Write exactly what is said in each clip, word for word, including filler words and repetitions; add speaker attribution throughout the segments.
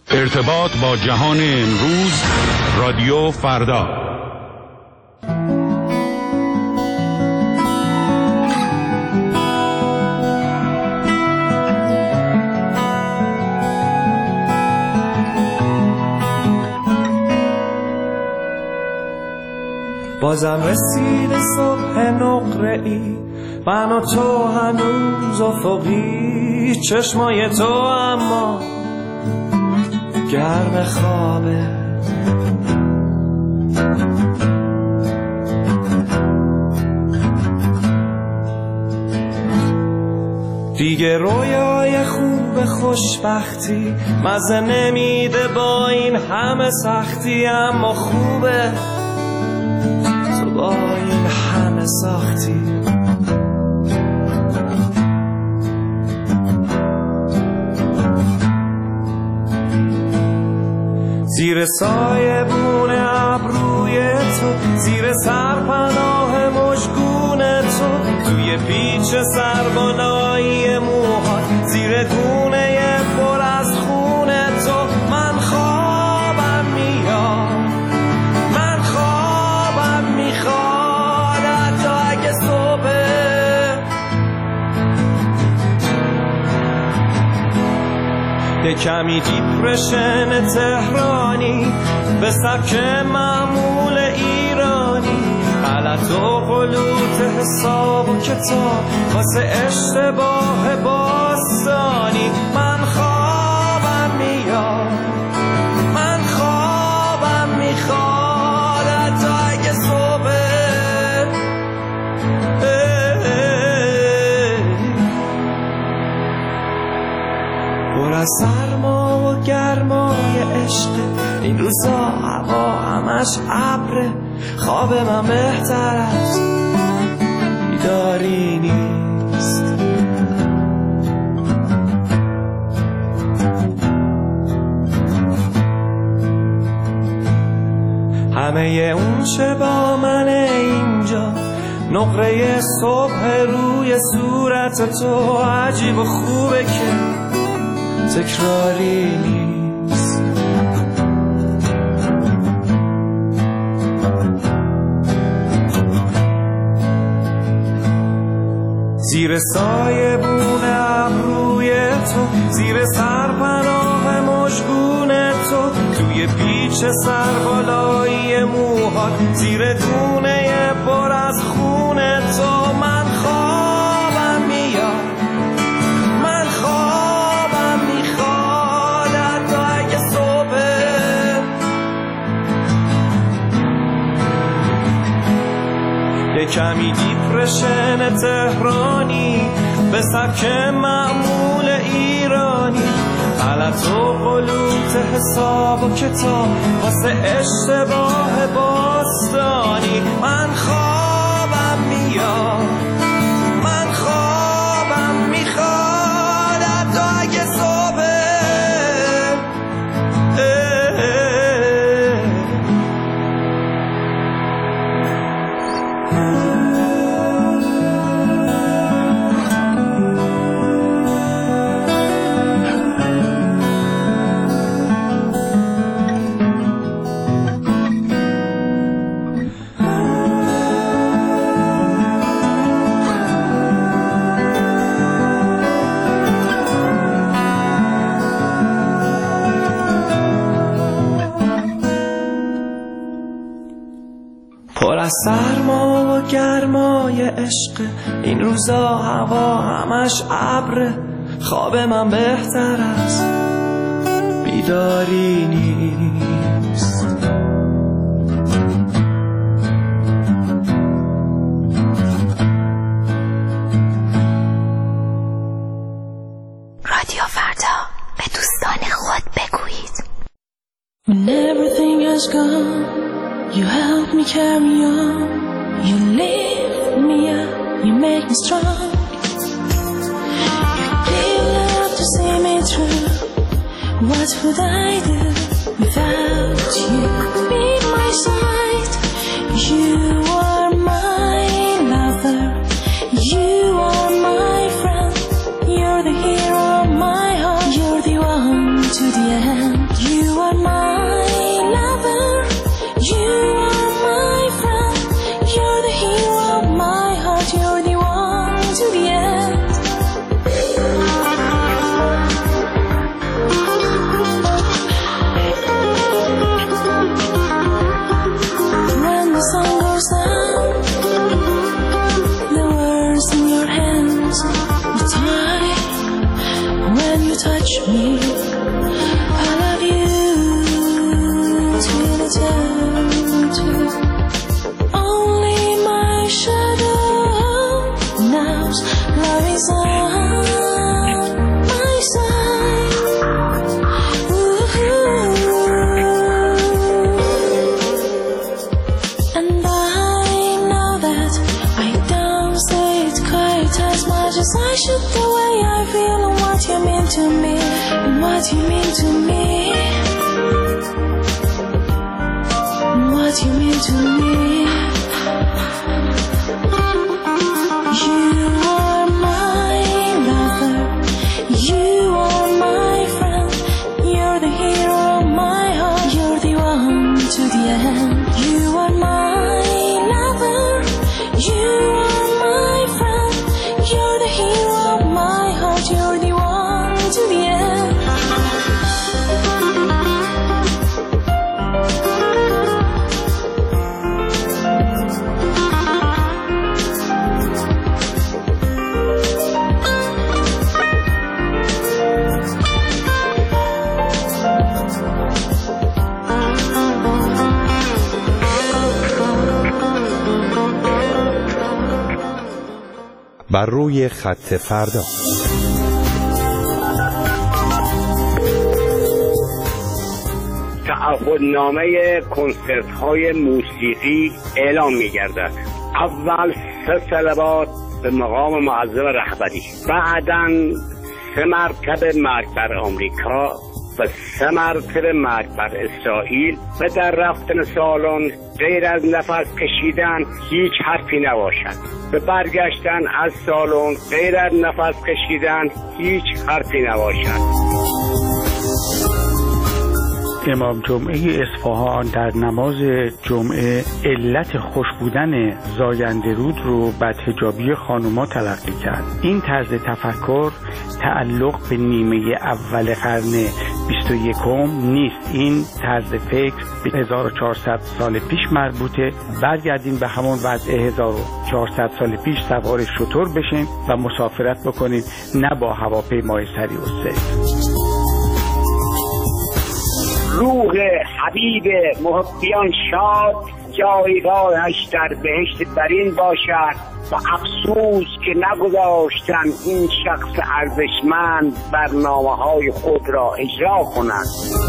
Speaker 1: ارتباط با جهان امروز، رادیو فردا.
Speaker 2: بازم رسید صبح نقره‌ای، من و تو هنوز افقی، چشمای تو اما گرم خوابه. دیگه رویای خوب خوشبختی مزه نمیده با این همه سختی، اما خوبه تو با این همه ساختی. زیر سایه بون ابروی تو، زیر سرپناه مشگون تو، توی پیچ سربالایی موهات، زیر گونه پر از خون تو، من خوابم میاد، من خوابم میخواد، حتی اگه صبح یه کمی دیپرشن تهرانی به سبک معمول ایرانی، غلط و غلوط حساب و کتاب واسه اشتباه باستانی. من خوابم میاد، من خوابم میخواد، حتی اگه صبح پر از سرما و گرمای عشق، این روزا هوا همش ابره، خواب من بهتر از بیداری نیست. همه اون چه با من اینجا، نقره صبح روی صورت تو، عجیب و خوبه که تکراری نیست. زیر سایه بون ابروی تو، زیر سرپناه مشگون تو، توی پیچ سربالایی موهات، زیر گونه پر از خون تو، من خوابم میاد، من خوابم میخواد، حتی اگه صبح یه کمی دیپرشن تهرانی به سبک معمول ایرانی، غلط و غلوط حساب و کتاب واسه اشتباه باستانی. من خوابم میاد، من خوابم میخواد، حتی اگه صبح پر از سرما و گرمای عشق، این روزا هوا همش ابره، خواب من بهتر از بیداری نیست.
Speaker 3: رادیو فردا، به دوستان خود بگویید.
Speaker 4: When everything has gone, you help me carry on. You lift me up, you make me strong. You give love to see me through. What would I do without you? Be my side. You are my lover. You are my friend. You're the hero of my heart. You're the one to the end. You are my lover, you are my friend, you're the hero of my heart, you're the one to the end. When the sun goes down, the words in your hands will tie. When you touch me, I love you till it's empty. Only my shadow knows love is on my side. Ooh. And I know that I don't say it quite as much as I should, the way I feel and what you mean to me, and what you mean to me, and what you mean to me. You are my lover, you are my friend, you're the hero of my heart, you're the one to the end. You are my lover, you are my friend, you're the hero of my heart, you're the one to the end.
Speaker 5: بر روی خط فردا.
Speaker 6: تعهدنامه کنسرت های موسیقی اعلام می گردد. اول سه صلوات به مقام معظم رهبری، بعداً سه مرتبه مرگ بر آمریکا و سه مرتبه مرگ بر اسرائیل و در رفتن سالن غیر از نفس کشیدن هیچ حرفی نباشد. به برگشتن از سالن غیر از نفس کشیدن هیچ حرفی نباشد.
Speaker 7: امام جمعه اصفهان در نماز جمعه علت خوش بودن زاینده رود رو بدحجابی خانوما تلقی کرد. این طرز تفکر تعلق به نیمه اول قرن بیست و یکم نیست. این طرز فکر به هزار و چهارصد سال پیش مربوطه. برگردیم به همون وضع هزار و چهارصد سال پیش، سوار شتر بشیم و مسافرت بکنیم، نه با هواپیمای سری و سیر.
Speaker 6: روح حبیب محبیان شاد، جایگاهش در بهشت برین باشد و افسوس که نگذاشتن این شخص ارزشمند برنامه‌های خود را اجرا کنند.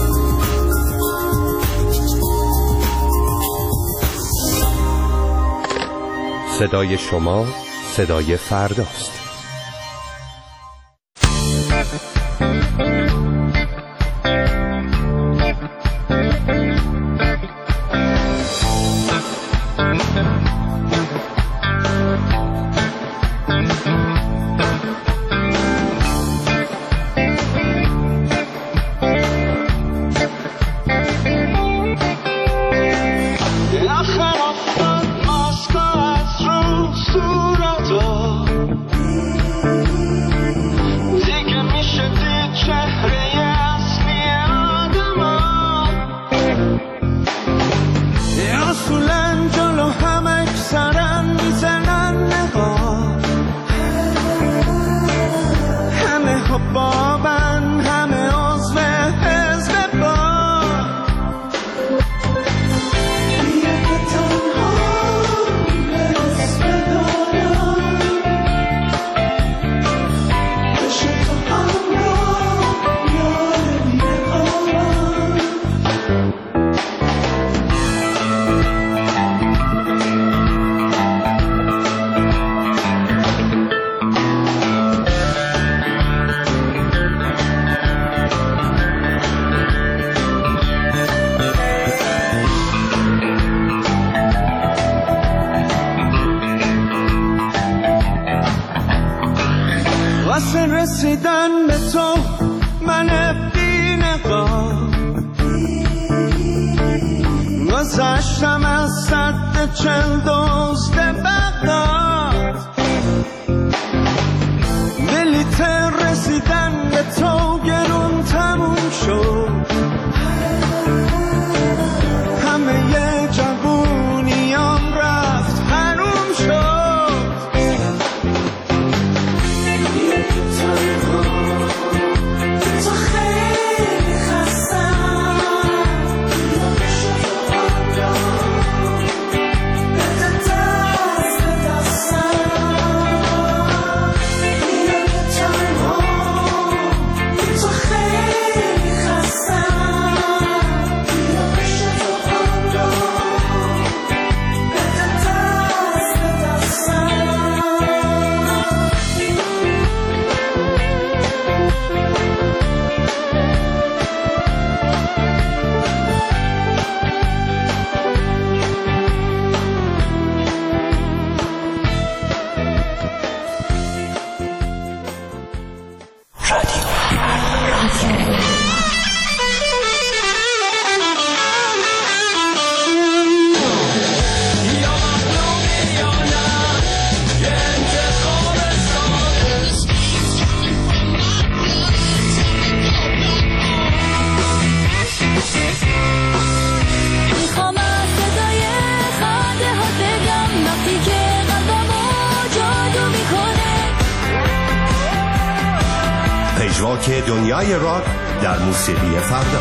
Speaker 5: صدای شما صدای فرداست.
Speaker 8: گذشتم از سد چل دزد بغداد، بلیت رسیدن به تو گرون تموم شد، همه ی جوونیام رفت حروم شد. تو خیلی خستم، بده دست به دستم، بیا که تنها. تو خیلی خستم، بیا پیش تو آنجا، بده دست به دستم.
Speaker 4: میخوام از صدای خنده ها بگم وقتی که قلبمو جادو میکنه.
Speaker 9: پژواک دنیای راک در موسیقی فردا.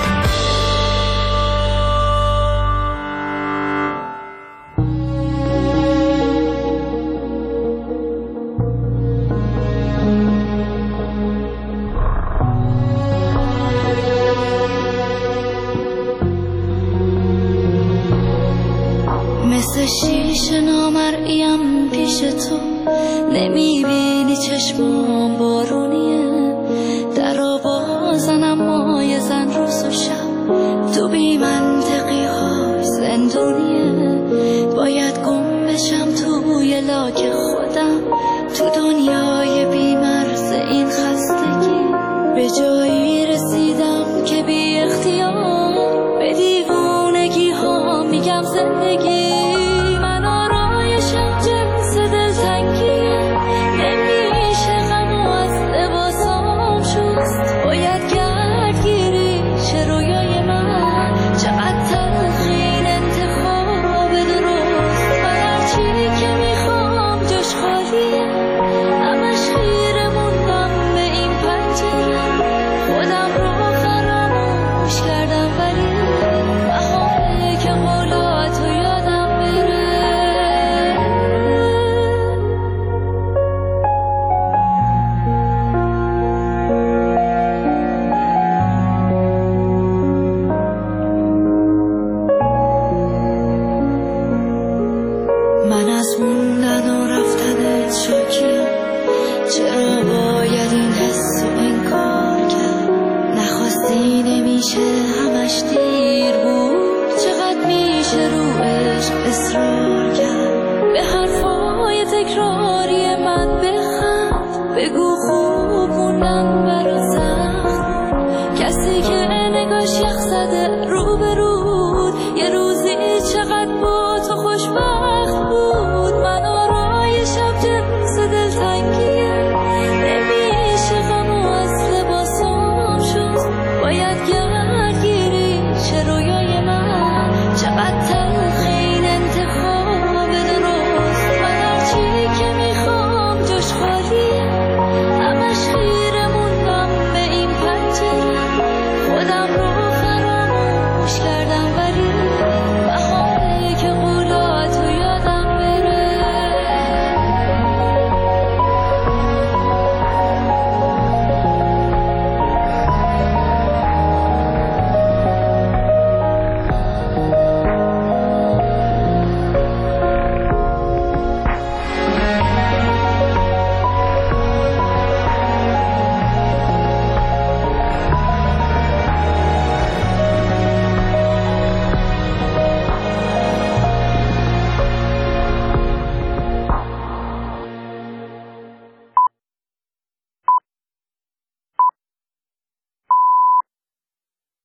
Speaker 4: مثل شیشه نامرئیم پیش تو، نمیبینی چشمام بارونیه، در رو بازنم مای زن روز و شب، تو بی منطقی های زندونیه. باید گم بشم توی لاک خودم، تو دنیای بی مرز این خستگی، به جایی رسیدم که بی اختیار به دیوونگی ها میگم زندگی. من آرایشم جنس دلتنگیه، نمیشه غمو از لباسام شست. باید گردگیری چه رویای من، چقدر تلخین انتخاب درست. من هرچی که میخوام جاش خالیه، همش خیره موندم به این پنجره. خودم رو فراموش کردم ولی بهانه که قولاتو یادم بره. من از موندن و رفتنت شاکیم، چرا باید این حس و این کار کرد؟ نخواستی نمیشه همش دیر بود، چقدر میشه رو عشق اصرار کرد؟ به حرفای تکراری من بخند، بگو خوب موندن برای